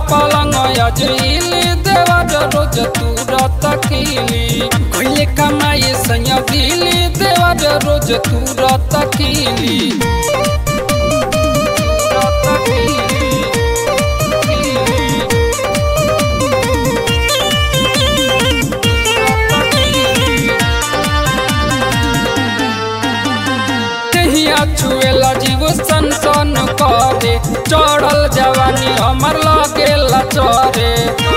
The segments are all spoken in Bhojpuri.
पलंग अजइली देवर रोज तुरत कीली कइले कमाई सैया दिली देवर रोज तुरत कीली छुएला जीव सन सन करे चढ़ल जवानी हमर लगेला चरे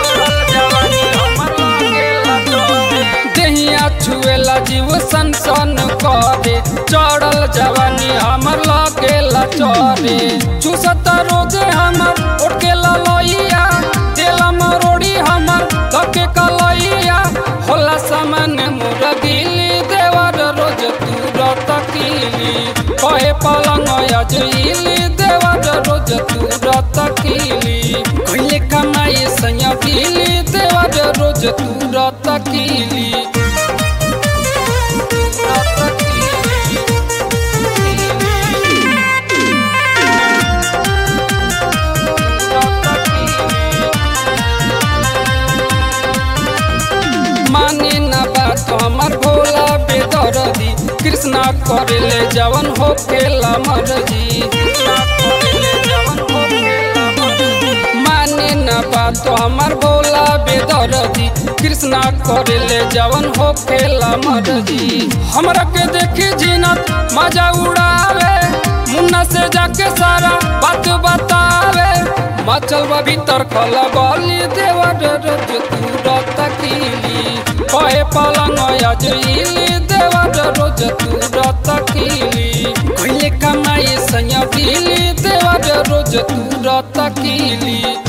देहिया छुएला जीव सन सन करे चढ़ल जवानी हमर लगेला चरे चूसत रोजे हमर उठकेला लइया देला मरोड़ी हमर धके कलइया होला सामान मोर दिली देवर रोज तुरत कीली कहे पलंग अजइली देवर रोज तुरत कीली कइले कमाई सैया दिली देवर रोज तुरत कीली माने ना बात हमर भोला बेदर्दी कृष्णा करेले जवन होखेला मर्जी माने न बात हमर भोला बेदर्दी कृष्णा करेले जवन होखेला मर्जी हमरा के देखी जीनत मजा उड़ावे मुन्ना से जाके सारा बात बतावे मचल भीतर खला बली देवर रोज तुरत कीली कहे पलंग अजइली देवर रोज तुरत कीली कइले कमाई सैया दिली देवर रोज तुरत कीली।